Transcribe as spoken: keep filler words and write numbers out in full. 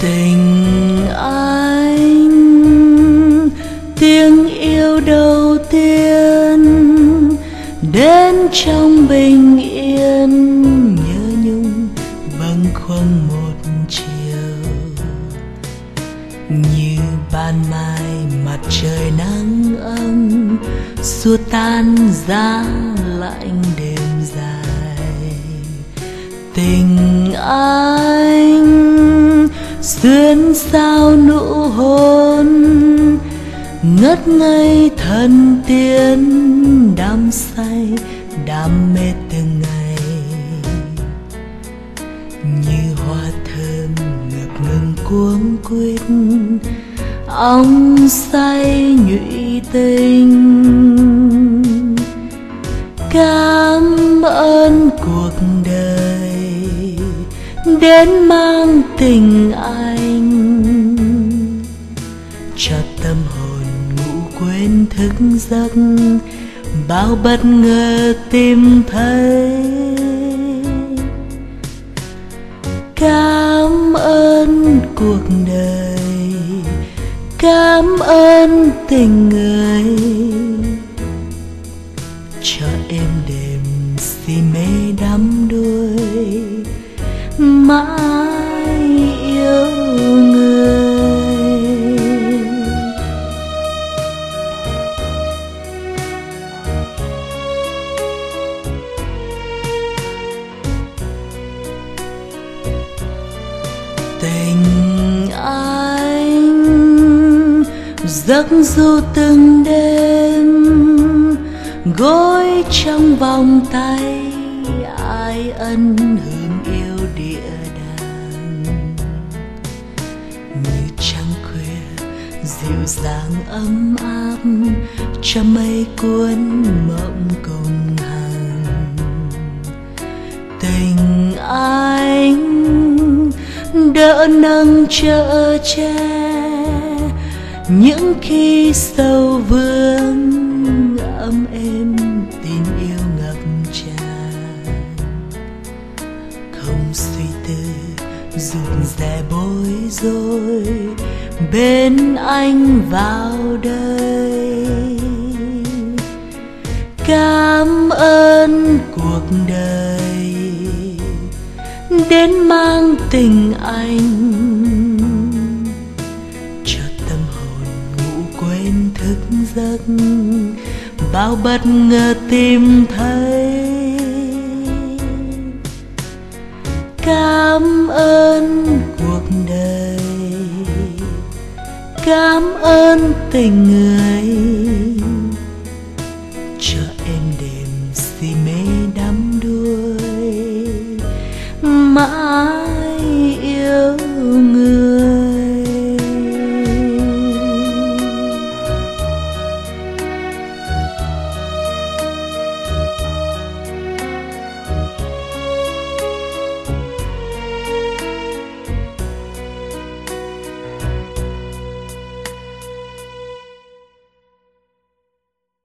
Tình anh, tiếng yêu đầu tiên đến trong bình yên, nhớ nhung bâng khuâng một chiều. Như ban mai mặt trời nắng ấm xua tan giá lạnh đêm dài. Tình anh xuyên sao nụ hôn ngất ngây thần tiên, đắm say đam mê từng ngày. Như hoa thơm ngập ngừng cuống quýt, ong say nhụy tình. Cảm ơn cuộc đời đến mang tình anh, cho tâm hồn ngủ quên thức giấc, bao bất ngờ tìm thấy. Cảm ơn cuộc đời, cảm ơn tình người, cho em đêm si mê đắm đuối mãi yêu người. Tình anh giấc du từng đêm, gối trong vòng tay ai ân hương yêu địa đàng. Như trăng khuya dịu dàng ấm áp, cho mây cuốn mộng cùng hàng. Tình anh đỡ nâng chở che những khi sầu vương, ấm êm tình yêu ngập tràn. Không suy tư rụt rè bối rối, bên anh vào đời. Cảm ơn cuộc đời đến mang tình anh, cho tâm hồn ngủ quên thức giấc, bao bất ngờ tìm thấy. Cảm ơn cuộc đời, cảm ơn tình người, cho em đêm si mê đắm đuối mãi